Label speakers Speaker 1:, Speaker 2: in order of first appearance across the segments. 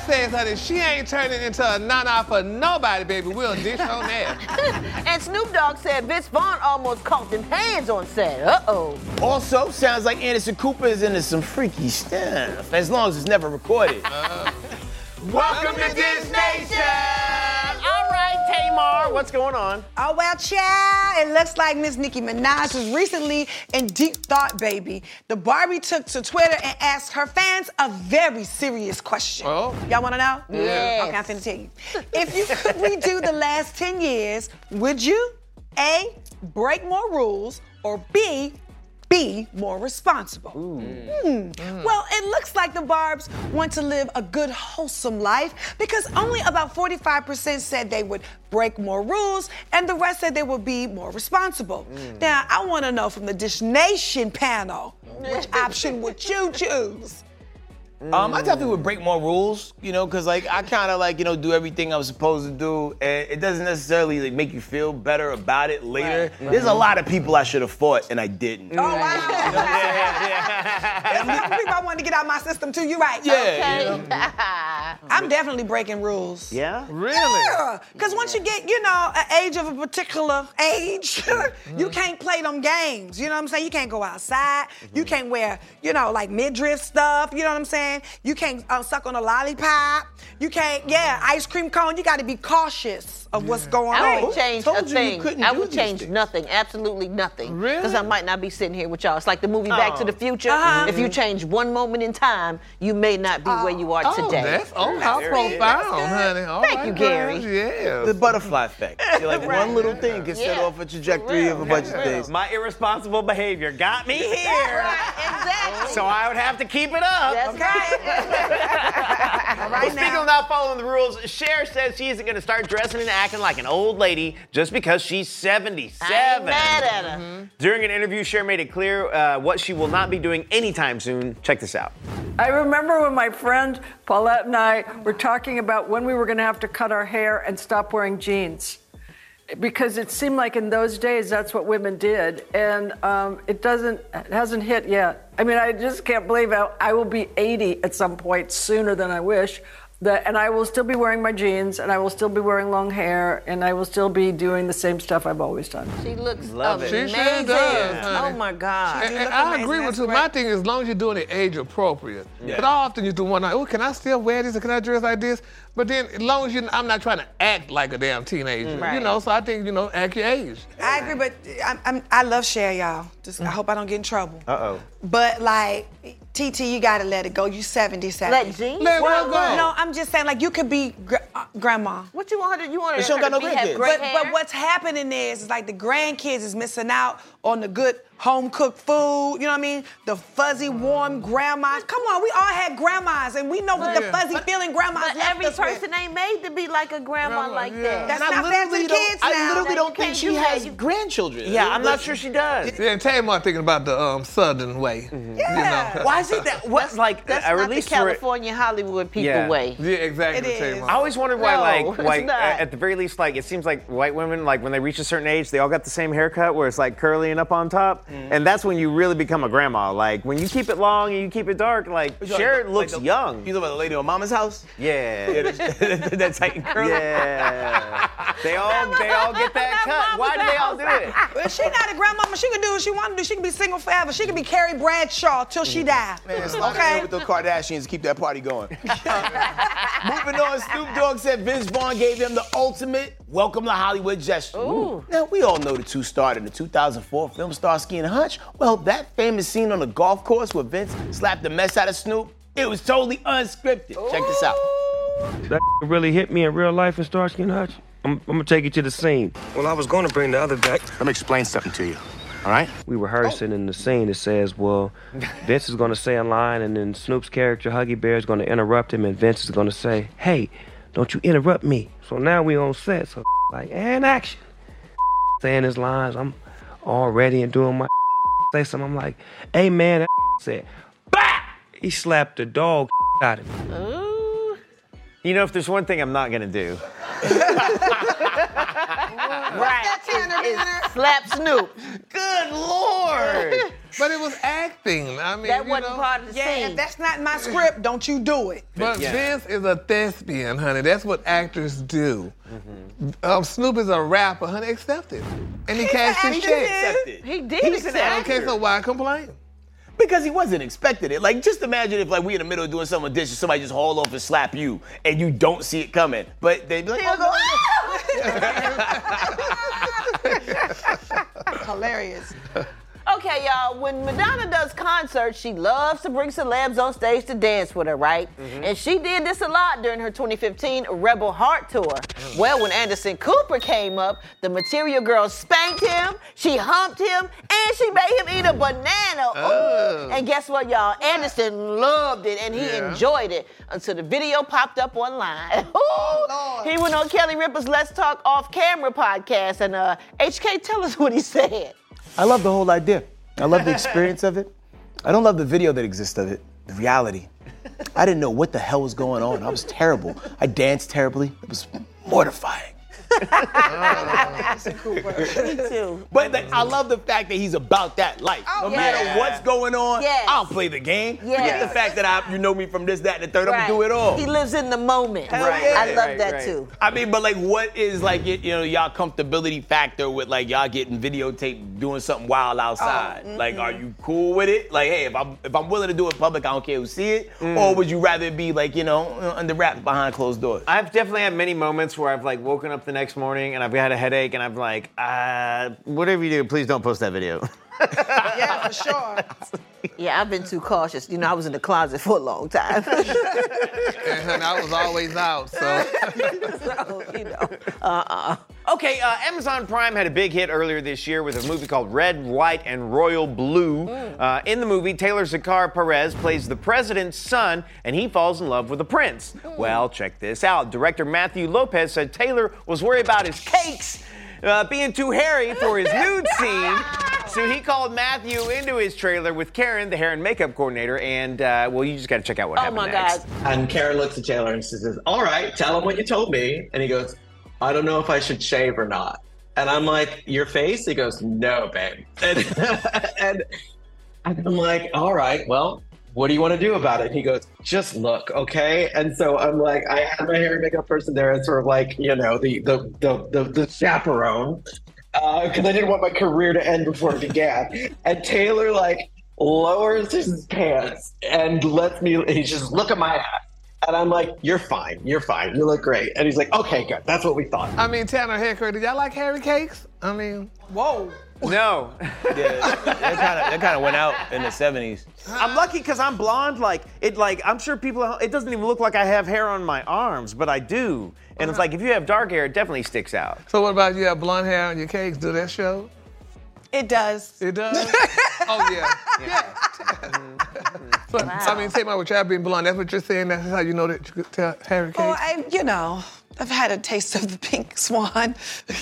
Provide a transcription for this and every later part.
Speaker 1: says, honey, she ain't turning into a nana for nobody, baby. We'll dish on that.
Speaker 2: And Snoop Dogg said Vince Vaughn almost caught them hands on set. Uh-oh.
Speaker 3: Also, sounds like Anderson Cooper is into some freaky stuff, as long as it's never recorded.
Speaker 4: Welcome to Dish Nation! All right, Tamar, what's going on?
Speaker 5: Oh, well, child, it looks like Miss Nicki Minaj was recently in deep thought, baby. The Barbie took to Twitter and asked her fans a very serious question.
Speaker 1: Oh.
Speaker 5: Y'all want to know?
Speaker 2: Yes.
Speaker 5: Okay, I'm finna tell you. If you could redo the last 10 years, would you, A, break more rules, or B, be more responsible? Well, it looks like the Barbs want to live a good, wholesome life because only about 45% said they would break more rules and the rest said they would be more responsible. Now, I want to know from the Dish Nation panel, which option would you choose?
Speaker 3: I definitely would break more rules, you know, because, like, I kind of, like, you know, do everything I was supposed to do, and it doesn't necessarily, like, make you feel better about it later.
Speaker 5: Right.
Speaker 3: There's a lot of people I should have fought, and I didn't.
Speaker 5: Oh, wow. There's a couple people I wanted to get out of my system, too. You're right.
Speaker 3: Yeah.
Speaker 5: I'm definitely breaking rules.
Speaker 4: Yeah?
Speaker 1: Really?
Speaker 5: Yeah, because once you get, you know, an age of a particular age, you can't play them games. You know what I'm saying? You can't go outside. You can't wear, you know, like midriff stuff. You know what I'm saying? You can't suck on a lollipop. You can't, ice cream cone. You got to be cautious of what's going
Speaker 2: I
Speaker 5: on.
Speaker 2: would change
Speaker 3: Told
Speaker 2: a
Speaker 3: you you
Speaker 2: thing.
Speaker 3: couldn't
Speaker 2: I
Speaker 3: do
Speaker 2: would
Speaker 3: these
Speaker 2: change
Speaker 3: things.
Speaker 2: nothing, absolutely nothing.
Speaker 1: Really?
Speaker 2: Because I might not be sitting here with y'all. It's like the movie Back to the Future. If you change one moment in time, you may not be where you are today.
Speaker 1: How profound, honey. All
Speaker 2: Thank
Speaker 1: right,
Speaker 2: you, Gary.
Speaker 1: girls, yes.
Speaker 3: The butterfly effect. You're like, one little thing can set
Speaker 2: Yeah.
Speaker 3: off a trajectory of a bunch of things.
Speaker 4: My irresponsible behavior got me here.
Speaker 2: Exactly.
Speaker 4: So I would have to keep it up.
Speaker 2: That's right.
Speaker 5: All
Speaker 4: Well,
Speaker 5: right
Speaker 4: speaking
Speaker 5: now.
Speaker 4: of not following the rules, Cher says she isn't going to start dressing and acting like an old lady just because she's 77.
Speaker 2: I ain't mad at her.
Speaker 4: During an interview, Cher made it clear what she will not be doing anytime soon. Check this out.
Speaker 6: I remember when my friend Paulette and I were talking about when we were going to have to cut our hair and stop wearing jeans. Because it seemed like in those days that's what women did, and it hasn't hit yet. I mean, I just can't believe I will be 80 at some point sooner than I wish. And I will still be wearing my jeans, and I will still be wearing long hair, and I will still be doing the same stuff I've always done.
Speaker 2: She looks
Speaker 4: Love it.
Speaker 2: amazing.
Speaker 1: She sure does, honey.
Speaker 2: Oh my God.
Speaker 1: And
Speaker 5: look
Speaker 1: I
Speaker 5: amazing,
Speaker 1: agree with
Speaker 5: that's
Speaker 1: you.
Speaker 5: great.
Speaker 1: My thing is, as long as you're doing it age appropriate.
Speaker 3: Yeah.
Speaker 1: But I often used to wonder, oh, can I still wear this or can I dress like this? But then, as long as I'm not trying to act like a damn teenager,
Speaker 2: Right.
Speaker 1: you know. So I think, act your age.
Speaker 5: I agree, but I love Cher, y'all. I hope I don't get in trouble.
Speaker 4: Uh-oh.
Speaker 5: But, like, TT, you got to let it go. You 77.
Speaker 2: Let jeans?
Speaker 1: Let her go.
Speaker 5: No, I'm just saying, like, you could be grandma.
Speaker 2: What you want her to? You want her
Speaker 3: She don't got
Speaker 2: to
Speaker 3: no
Speaker 2: have
Speaker 3: grandkids.
Speaker 2: gray
Speaker 5: But
Speaker 2: hair?
Speaker 5: what's happening is like the grandkids is missing out on the good home cooked food. You know what I mean? The fuzzy, warm grandmas. Come on, we all had grandmas, and we know what the fuzzy feeling grandmas
Speaker 2: But
Speaker 5: left
Speaker 2: every
Speaker 5: us with.
Speaker 2: person ain't made to be like a grandma like that.
Speaker 5: That's
Speaker 3: And
Speaker 5: not fair to the kids now.
Speaker 3: I literally
Speaker 2: You
Speaker 3: don't think
Speaker 2: can't
Speaker 3: she
Speaker 2: do that.
Speaker 3: has
Speaker 2: You-
Speaker 3: grandchildren.
Speaker 4: Yeah, I'm not sure she does.
Speaker 1: Yeah, and Tamar thinking about the Southern way.
Speaker 5: Yeah.
Speaker 4: Why is it that? What, like,
Speaker 2: That's
Speaker 4: I
Speaker 2: not the
Speaker 4: released for
Speaker 2: California Hollywood people
Speaker 4: Yeah.
Speaker 2: way.
Speaker 1: Yeah, exactly,
Speaker 5: It is.
Speaker 1: Tamar.
Speaker 4: I always wondered why,
Speaker 2: No,
Speaker 4: like,
Speaker 2: it's not.
Speaker 4: at the very least, like, it seems like white women, like, when they reach a certain age, they all got the same haircut, where it's like curly and up on top, and that's when you really become a grandma. Like, when you keep it long and you keep it dark, like, Cher looks young.
Speaker 3: You know about the lady on Mama's house?
Speaker 4: Yeah.
Speaker 3: That's tight and curly.
Speaker 4: Yeah. They all get that cut. Why do they all do it?
Speaker 5: Well, she not a grandmama. She can do what she want to do. She can be single forever. She can be Carrie Bradshaw till she die.
Speaker 3: Man, slide in
Speaker 5: Okay?
Speaker 3: with the Kardashians to keep that party going. Moving on, Snoop Dogg said Vince Vaughn gave him the ultimate welcome to Hollywood gesture. Now, we all know the two starred in the 2004 film Starsky and Hutch. Well, that famous scene on the golf course where Vince slapped the mess out of Snoop, it was totally unscripted. Check this out.
Speaker 7: That really hit me in real life in Starsky and Hutch. I'm gonna take you to the scene.
Speaker 8: Well, I was going to bring the other back.
Speaker 9: Let me explain something to you, all right?
Speaker 7: We rehearsing in the scene. It says, well, Vince is gonna say a line, and then Snoop's character, Huggy Bear, is gonna interrupt him, and Vince is gonna say, hey, don't you interrupt me. So now we on set, so like, and action. Saying his lines, I'm all ready and doing my say something. I'm like, hey man, that said, bah! He slapped the dog out of me.
Speaker 4: You know, if there's one thing I'm not gonna do,
Speaker 2: Right. Slap Snoop.
Speaker 4: good Lord!
Speaker 1: But it was acting. I mean,
Speaker 2: That wasn't part of the
Speaker 5: Yeah,
Speaker 2: scene.
Speaker 5: if that's not my script, don't you do it.
Speaker 1: But Vince is a thespian, honey. That's what actors do. Snoop is a rapper, honey. Accept it. And he cashed his check.
Speaker 3: Accept it.
Speaker 2: He did accept
Speaker 1: Okay, so why complain?
Speaker 3: Because he wasn't expecting it. Like, just imagine if, like, we in the middle of doing something dishes, somebody just haul off and slap you, and you don't see it coming. But they be like,
Speaker 5: Hilarious.
Speaker 2: Okay, y'all, when Madonna does concerts, she loves to bring celebs on stage to dance with her, right? And she did this a lot during her 2015 Rebel Heart Tour. Well, when Anderson Cooper came up, the Material Girl spanked him, she humped him, and she made him eat a banana. Ooh. And guess what, y'all? Anderson loved it, and he enjoyed it until the video popped up online. He went on Kelly Ripa's Let's Talk Off Camera podcast, and HK, tell us what he said.
Speaker 3: I love the whole idea. I love the experience of it. I don't love the video that exists of it, the reality. I didn't know what the hell was going on. I was terrible. I danced terribly. It was mortifying.
Speaker 2: Me too.
Speaker 3: But like, I love the fact that he's about that life. No matter what's going on, I'll play the game. Forget the fact that you know me from this, that, and the third. I'm gonna do it all.
Speaker 2: He lives in the moment.
Speaker 3: Right.
Speaker 2: I love that too.
Speaker 3: I mean, but like, what is like, y'all comfortability factor with like y'all getting videotaped doing something wild outside? Like, are you cool with it? Like, hey, if I'm willing to do it in public, I don't care who see it. Or would you rather it be like, under wraps behind closed doors?
Speaker 4: I've definitely had many moments where I've like woken up the next morning and I've had a headache and I'm like, whatever you do, please don't post that video.
Speaker 5: Yeah, for sure.
Speaker 2: Yeah, I've been too cautious. I was in the closet for a long time.
Speaker 1: And I was always out, so.
Speaker 4: Okay, Amazon Prime had a big hit earlier this year with a movie called Red, White, and Royal Blue. In the movie, Taylor Zakhar Perez plays the president's son, and he falls in love with a prince. Well, check this out. Director Matthew Lopez said Taylor was worried about his cakes being too hairy for his nude scene. So he called Matthew into his trailer with Karen, the hair and makeup coordinator, and, you just got to check out what happened next.
Speaker 10: And Karen looks at Taylor and says, all right, tell him what you told me. And he goes, I don't know if I should shave or not. And I'm like, your face? He goes, no, babe. And I'm like, all right, well, what do you want to do about it? And he goes, just look, okay? And so I'm like, I had my hair and makeup person there as sort of like, the chaperone. Because I didn't want my career to end before it began. And Taylor lowers his pants and he's just look at my hat. And I'm like, you're fine, you look great. And he's like, okay, good, that's what we thought.
Speaker 1: I mean, Tanner Haircut, did y'all like hairy cakes? I mean,
Speaker 5: whoa.
Speaker 4: No.
Speaker 3: That kind of went out in the 70s.
Speaker 4: I'm lucky because I'm blonde. I'm sure people, it doesn't even look like I have hair on my arms, but I do. And it's like, if you have dark hair, it definitely sticks out.
Speaker 1: So what about you have blonde hair on your cakes? Do that show?
Speaker 5: It does.
Speaker 1: It does? Oh, yeah. So, I mean, take my with y'all being blonde. That's what you're saying? That's how you know that you could tell hairy cakes?
Speaker 5: Oh, I've had a taste of the pink swan.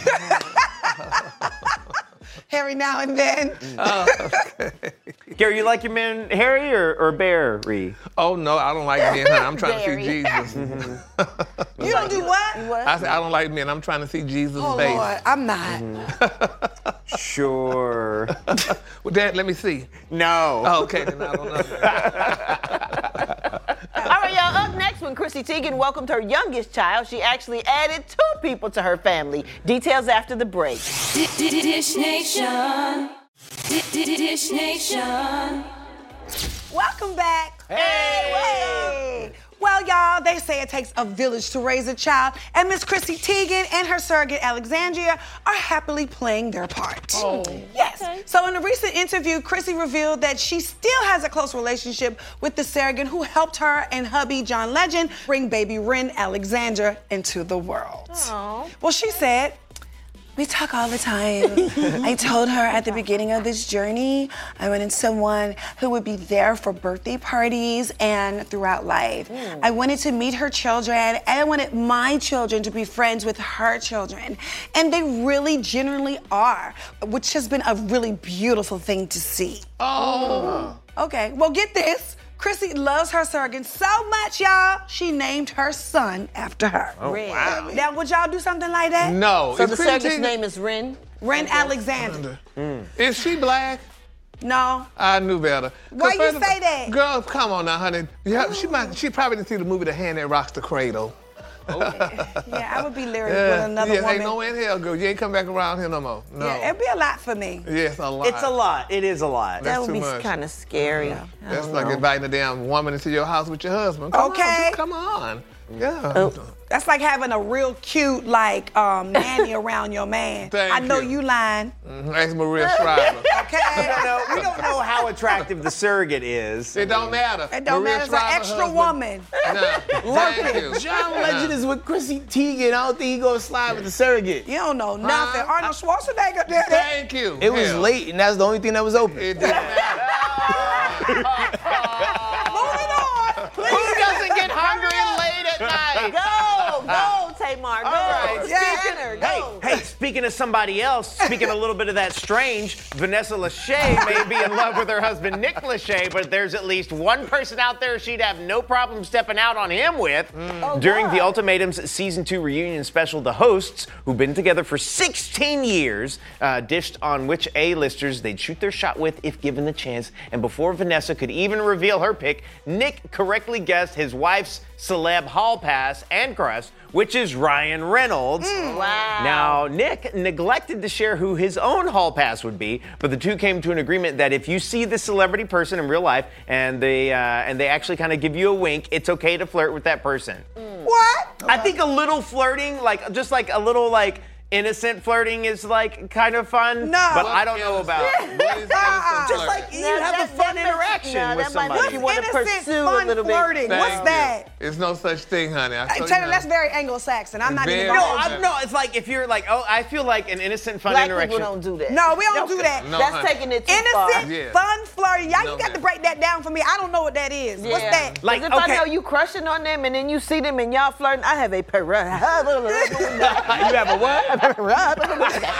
Speaker 5: Hairy now and then.
Speaker 1: Okay.
Speaker 4: Gary, you like your men hairy or berry?
Speaker 1: Oh, no, I don't like men. I'm trying to see Jesus.
Speaker 5: You don't do what?
Speaker 1: I said, I don't like men. I'm trying to see Jesus'
Speaker 5: Oh,
Speaker 1: face.
Speaker 5: Lord, I'm not.
Speaker 4: Sure.
Speaker 1: Well, Dad, let me see.
Speaker 4: No.
Speaker 1: Oh, okay, then I don't know.
Speaker 2: All right, y'all, up next, when Chrissy Teigen welcomed her youngest child, she actually added 2 people to her family. Details after the break.
Speaker 11: Dish Nation. Dish Nation.
Speaker 5: Welcome back.
Speaker 3: Hey!
Speaker 5: Well, y'all, they say it takes a village to raise a child, and Miss Chrissy Teigen and her surrogate Alexandria are happily playing their part.
Speaker 1: Oh.
Speaker 5: Yes. Okay. So in a recent interview, Chrissy revealed that she still has a close relationship with the surrogate who helped her and hubby John Legend bring baby Ren Alexandra into the world.
Speaker 2: Aww.
Speaker 5: Well, she said, we talk all the time. I told her at the beginning of this journey, I wanted someone who would be there for birthday parties and throughout life. I wanted to meet her children, and I wanted my children to be friends with her children. And they really genuinely are, which has been a really beautiful thing to see.
Speaker 1: Oh.
Speaker 5: Okay, well, get this. Chrissy loves her surrogate so much, y'all, she named her son after her.
Speaker 2: Oh, wow.
Speaker 5: Now, would y'all do something like that?
Speaker 1: No.
Speaker 2: So the surrogate's name is Ren?
Speaker 5: Ren Alexander.
Speaker 1: Is she black?
Speaker 5: No.
Speaker 1: I knew better.
Speaker 5: Why you
Speaker 1: First of
Speaker 5: say
Speaker 1: all,
Speaker 5: that?
Speaker 1: Girl, come on now, honey. She probably didn't see the movie The Hand That Rocks the Cradle.
Speaker 5: Yeah, I would be lyric with another woman.
Speaker 1: Ain't no way in hell, girl. You ain't come back around here no more. No.
Speaker 5: Yeah, it'd be a lot for me.
Speaker 1: Yes, a lot.
Speaker 4: It's a lot. It is a lot.
Speaker 2: That would
Speaker 1: too
Speaker 2: be
Speaker 1: much.
Speaker 2: kind of scary.
Speaker 5: Yeah.
Speaker 1: That's like inviting a damn woman into your house with your husband. Come
Speaker 5: Okay.
Speaker 1: on, come on. Yeah.
Speaker 2: Oh.
Speaker 5: That's like having a real cute, like, nanny around your man.
Speaker 1: Thank
Speaker 5: I know
Speaker 1: you.
Speaker 5: you lying.
Speaker 1: Ask Maria Shriver.
Speaker 5: Okay?
Speaker 4: We don't know how attractive the surrogate is.
Speaker 1: It don't matter.
Speaker 5: It don't
Speaker 1: Maria
Speaker 5: matter. It's an
Speaker 1: Shriver
Speaker 5: extra
Speaker 1: husband.
Speaker 5: woman.
Speaker 1: Nah, thank you.
Speaker 3: John Legend is with Chrissy Teigen. I don't think he gonna slide with the surrogot.
Speaker 5: You don't know nothing. Arnold Schwarzenegger did that.
Speaker 1: Thank you.
Speaker 3: It was
Speaker 1: Hell.
Speaker 3: late, and that's the only thing that was open.
Speaker 1: It didn't matter.
Speaker 5: Moving on. Please.
Speaker 4: Who doesn't get hungry late at night?
Speaker 2: Go, Tamar. Go.
Speaker 4: right.
Speaker 2: Speaking, go.
Speaker 4: Hey, speaking of somebody else, speaking a little bit of that strange, Vanessa Lachey may be in love with her husband Nick Lachey, but there's at least one person out there she'd have no problem stepping out on him with. During the Ultimatum's Season 2 reunion special, the hosts, who've been together for 16 years, dished on which A-listers they'd shoot their shot with if given the chance. And before Vanessa could even reveal her pick, Nick correctly guessed his wife's celeb hall pass and crush, which is Ryan Reynolds.
Speaker 2: Wow.
Speaker 4: Now, Nick neglected to share who his own hall pass would be, but the two came to an agreement that if you see the celebrity person in real life and they actually kind of give you a wink, it's okay to flirt with that person.
Speaker 5: What?
Speaker 4: I think a little flirting, like just like a little like innocent flirting is like kind of fun.
Speaker 5: No.
Speaker 4: But I don't know about
Speaker 5: Just
Speaker 4: like you have a fun interaction with somebody.
Speaker 2: That might make you want to
Speaker 5: Innocent,
Speaker 2: pursue
Speaker 5: fun
Speaker 2: a little bit.
Speaker 5: flirting. What's
Speaker 1: Thank
Speaker 5: that?
Speaker 1: you. It's no such thing, honey.
Speaker 5: Hey, Taylor, that's very Anglo-Saxon. I'm not
Speaker 1: Very.
Speaker 5: even
Speaker 1: No,
Speaker 5: going
Speaker 4: No, it's like if you're like, oh, I feel like an innocent fun
Speaker 2: Black
Speaker 4: interaction.
Speaker 2: people don't do that.
Speaker 5: No, we don't do that.
Speaker 1: No,
Speaker 2: That's
Speaker 1: honey.
Speaker 2: taking it too far.
Speaker 5: Innocent,
Speaker 1: Yeah.
Speaker 5: fun flirting. Y'all,
Speaker 1: No,
Speaker 5: you got to
Speaker 1: ma'am.
Speaker 5: break that down for me. I don't know what that is. What's
Speaker 2: Yeah.
Speaker 5: that?
Speaker 4: Like,
Speaker 2: if
Speaker 4: okay.
Speaker 2: I know you crushing on them and then you see them and y'all flirting, I have a
Speaker 3: You have a what?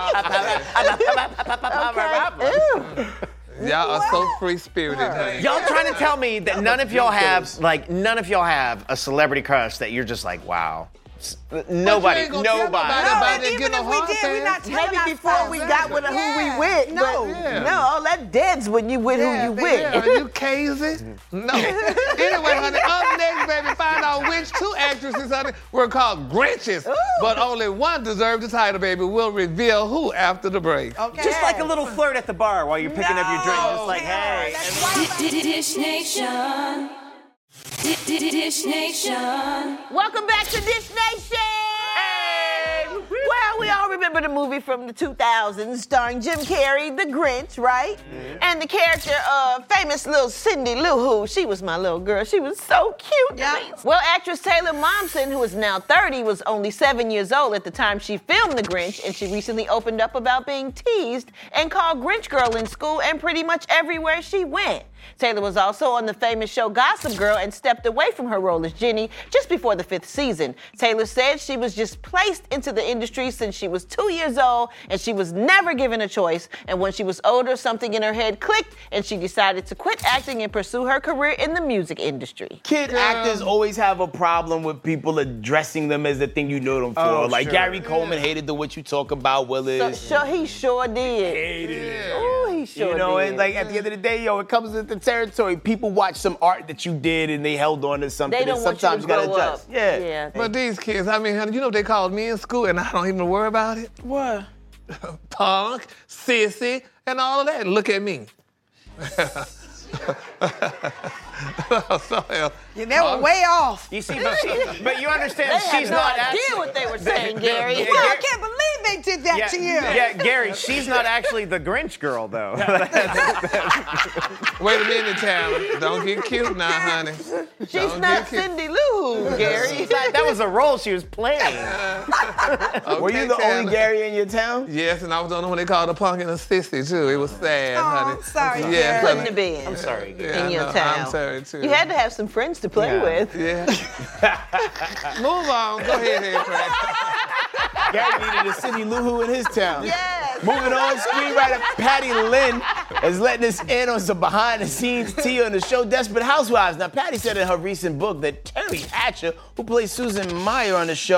Speaker 1: Y'all are so free-spirited, honey.
Speaker 4: Y'all trying to tell me that none of y'all have a celebrity crush that you're just like, wow. Nobody.
Speaker 1: ain't gonna tell nobody
Speaker 5: No,
Speaker 1: about
Speaker 5: and
Speaker 1: it,
Speaker 5: even
Speaker 1: get no
Speaker 5: if we
Speaker 1: hard
Speaker 5: did, we're not
Speaker 1: pass.
Speaker 5: telling
Speaker 2: Maybe
Speaker 5: our
Speaker 2: before
Speaker 5: friends.
Speaker 2: we got with who we with.
Speaker 5: No.
Speaker 1: Yeah.
Speaker 2: No, all that dead's when you with who you with.
Speaker 1: Yeah, you crazy? No. Anyway, honey, up next, baby, find out which two actresses, honey, were called Grinches. But only one deserved the title, baby. We'll reveal who after the break.
Speaker 5: Okay.
Speaker 4: Just like a little flirt at the bar while you're picking up your drink. Just like, hey.
Speaker 5: That's why-
Speaker 11: Dish Nation. Dish Nation.
Speaker 2: Welcome back to Dish Nation! Well, we all remember the movie from the 2000s starring Jim Carrey, The Grinch, right? And the character of famous little Cindy Lou Who. She was my little girl. She was so cute.
Speaker 5: Yeah.
Speaker 2: Well, actress Taylor Momsen, who is now 30, was only 7 years old at the time she filmed The Grinch, and she recently opened up about being teased and called Grinch Girl in school and pretty much everywhere she went. Taylor was also on the famous show Gossip Girl and stepped away from her role as Jenny just before the 5th season. Taylor said she was just placed into the industry since she was 2 years old and she was never given a choice. And when she was older, something in her head clicked and she decided to quit acting and pursue her career in the music industry.
Speaker 3: Kid actors always have a problem with people addressing them as the thing you know them for.
Speaker 4: Oh,
Speaker 3: like
Speaker 4: sure.
Speaker 3: Gary Coleman hated the What You Talk About, Willis.
Speaker 2: He sure did.
Speaker 3: Hated it.
Speaker 2: Ooh, he sure
Speaker 3: You know,
Speaker 2: did.
Speaker 3: and like at the end of the day, it comes with the territory. People watch some art that you did and they held on to something.
Speaker 2: They don't
Speaker 3: and
Speaker 2: want you to
Speaker 3: sometimes you gotta
Speaker 2: grow
Speaker 3: adjust.
Speaker 2: up.
Speaker 3: Yeah.
Speaker 1: But these kids, I mean, honey, you know what they called me in school and I don't even worry about it?
Speaker 5: What?
Speaker 1: Punk, sissy, and all of that. Look at me.
Speaker 5: Yeah, they were way off.
Speaker 4: You see, but you understand
Speaker 2: They
Speaker 4: she's
Speaker 2: had no
Speaker 4: not
Speaker 2: idea
Speaker 4: actually.
Speaker 2: what they were saying, Gary.
Speaker 5: Well, I can't believe they did that to you.
Speaker 4: Yeah, Gary, she's not actually the Grinch girl, though.
Speaker 1: Wait a minute, Taylor. Don't get cute now, honey.
Speaker 2: She's not Cindy Lou Who, Gary.
Speaker 4: That was a role she was playing.
Speaker 3: Were you the only Gary in your town?
Speaker 1: Yes, and I was the only one they called a punk and a sissy, too. It was sad, honey.
Speaker 5: I'm sorry,
Speaker 1: Yes,
Speaker 5: Gary.
Speaker 1: honey.
Speaker 2: Couldn't have been.
Speaker 4: I'm sorry, Gary.
Speaker 1: Yeah,
Speaker 2: in your
Speaker 1: I know.
Speaker 2: town.
Speaker 1: I'm sorry, too.
Speaker 2: You had to have some friends to play with.
Speaker 1: Yeah. Move on. Go ahead, Craig.
Speaker 3: Gary needed a Cindy Lou Who in his town.
Speaker 2: Yes.
Speaker 3: Moving on, screenwriter Patty Lynn is letting us in on some behind-the-scenes tea on the show Desperate Housewives. Now, Patty said in her recent book that Terry Hatcher, who plays Susan Meyer on the show,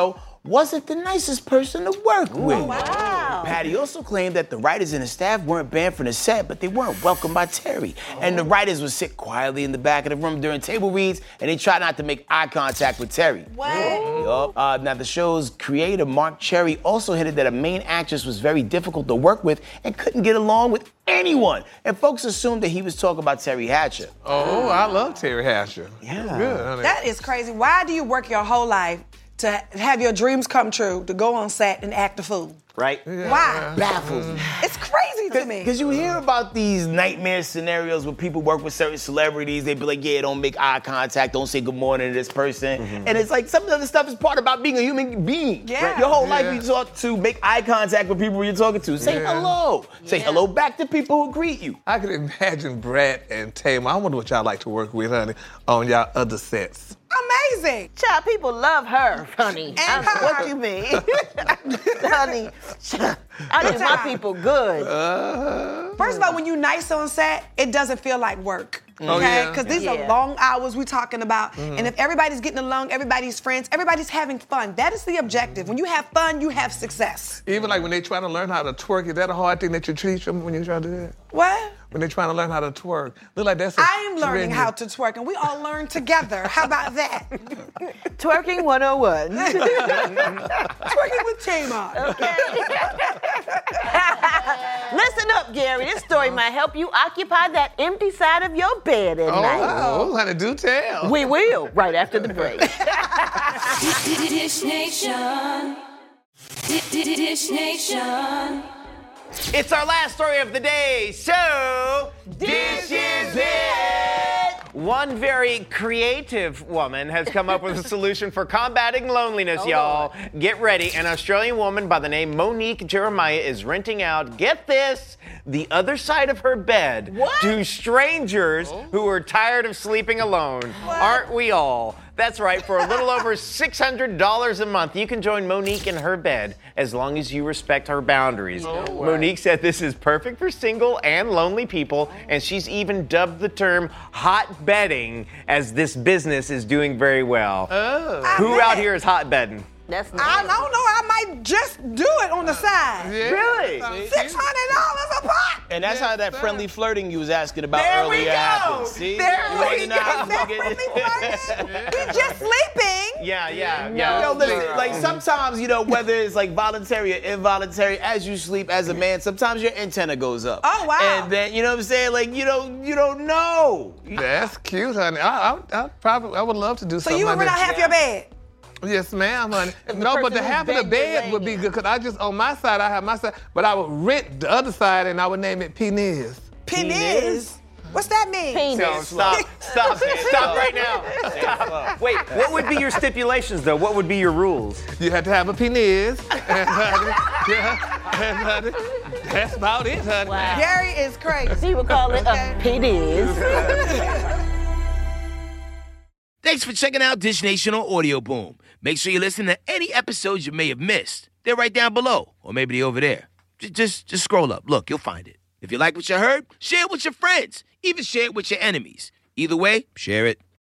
Speaker 3: wasn't the nicest person to work with.
Speaker 2: Wow.
Speaker 3: Patty also claimed that the writers and the staff weren't banned from the set, but they weren't welcomed by Terry. And the writers would sit quietly in the back of the room during table reads, and they tried not to make eye contact with Terry.
Speaker 5: What?
Speaker 3: Now, the show's creator, Mark Cherry, also hinted that a main actress was very difficult to work with and couldn't get along with anyone. And folks assumed that he was talking about Terry Hatcher.
Speaker 1: Oh, I love Terry Hatcher.
Speaker 3: Yeah.
Speaker 1: Good, honey.
Speaker 5: That is crazy. Why do you work your whole life to have your dreams come true, to go on set and act a fool?
Speaker 4: Right?
Speaker 5: Why?
Speaker 3: Baffles me.
Speaker 5: It's crazy to me.
Speaker 3: Because you hear about these nightmare scenarios where people work with certain celebrities. They be like, yeah, don't make eye contact. Don't say good morning to this person. And it's like some of the stuff is part about being a human being.
Speaker 5: Yeah.
Speaker 3: Your whole life you taught to make eye contact with people you're talking to. Say hello. Say hello back to people who greet you.
Speaker 1: I could imagine Brad and Tamar. I wonder what y'all like to work with, honey, on y'all other sets.
Speaker 5: Amazing.
Speaker 2: Child, people love her, honey.
Speaker 5: And her.
Speaker 2: What you mean? Honey, I do my people good.
Speaker 5: First of all, when you're nice on set, it doesn't feel like work.
Speaker 1: Oh,
Speaker 5: Okay?
Speaker 1: yeah.
Speaker 5: Because these are long hours we're talking about. And if everybody's getting along, everybody's friends, everybody's having fun. That is the objective. When you have fun, you have success.
Speaker 1: Even like when they try to learn how to twerk, is that a hard thing that you teach them when you try to do that?
Speaker 5: What?
Speaker 1: When they're trying to learn how to twerk. Look like that's
Speaker 5: I'm learning how to twerk, and we all learn together. How about that?
Speaker 2: Twerking 101.
Speaker 5: Twerking with Tamar.
Speaker 2: Listen up, Gary. This story might help you occupy that empty side of your bed at night.
Speaker 1: Oh, honey, do tell.
Speaker 2: We will, right after the break.
Speaker 11: Dish Nation. Dish Nation.
Speaker 4: It's our last story of the day, so this is it! One very creative woman has come up with a solution for combating loneliness, y'all. Get ready. An Australian woman by the name Monique Jeremiah is renting out, get this, the other side of her bed to strangers who are tired of sleeping alone. Aren't we all? That's right, for a little over $600 a month, you can join Monique in her bed as long as you respect her boundaries. Monique said this is perfect for single and lonely people, and she's even dubbed the term hot bedding as this business is doing very well. Who out here is hot bedding?
Speaker 2: That's
Speaker 5: I don't know. I might just do it on the side.
Speaker 4: Really?
Speaker 5: $600 a pop.
Speaker 3: And that's how that friendly flirting you was asking about
Speaker 5: There we
Speaker 3: earlier
Speaker 5: go.
Speaker 3: happens. See?
Speaker 5: There
Speaker 3: You
Speaker 5: we
Speaker 3: wanna
Speaker 5: go.
Speaker 3: know how to
Speaker 5: That
Speaker 3: get
Speaker 5: friendly
Speaker 3: it?
Speaker 5: flirting. We're just sleeping.
Speaker 3: Yo, listen, like sometimes, whether it's like voluntary or involuntary, as you sleep as a man, sometimes your antenna goes up.
Speaker 5: Oh, wow.
Speaker 3: And then, you know what I'm saying? Like, you don't know.
Speaker 1: That's cute, honey. I would love to do
Speaker 5: So
Speaker 1: something
Speaker 5: you would
Speaker 1: like
Speaker 5: rent out
Speaker 1: that.
Speaker 5: half your bed?
Speaker 1: Yes, ma'am, honey. No, but
Speaker 2: person
Speaker 1: the
Speaker 2: whose
Speaker 1: half of the
Speaker 2: bed you're
Speaker 1: bed
Speaker 2: laying
Speaker 1: would be
Speaker 2: in.
Speaker 1: good, because on my side, I have my side, but I would rent the other side and I would name it Penis.
Speaker 5: Penis? What's that mean?
Speaker 2: Penis.
Speaker 4: No, stop right now. Stop. Wait, what would be your stipulations, though? What would be your rules?
Speaker 1: You have to have a penis. And, honey, that's about it, honey.
Speaker 2: Wow.
Speaker 5: Gary is crazy.
Speaker 2: He would call it a penis.
Speaker 3: Thanks for checking out Dish Nation on Audio Boom. Make sure you listen to any episodes you may have missed. They're right down below, or maybe they're over there. Just scroll up. Look, you'll find it. If you like what you heard, share it with your friends. Even share it with your enemies. Either way, share it.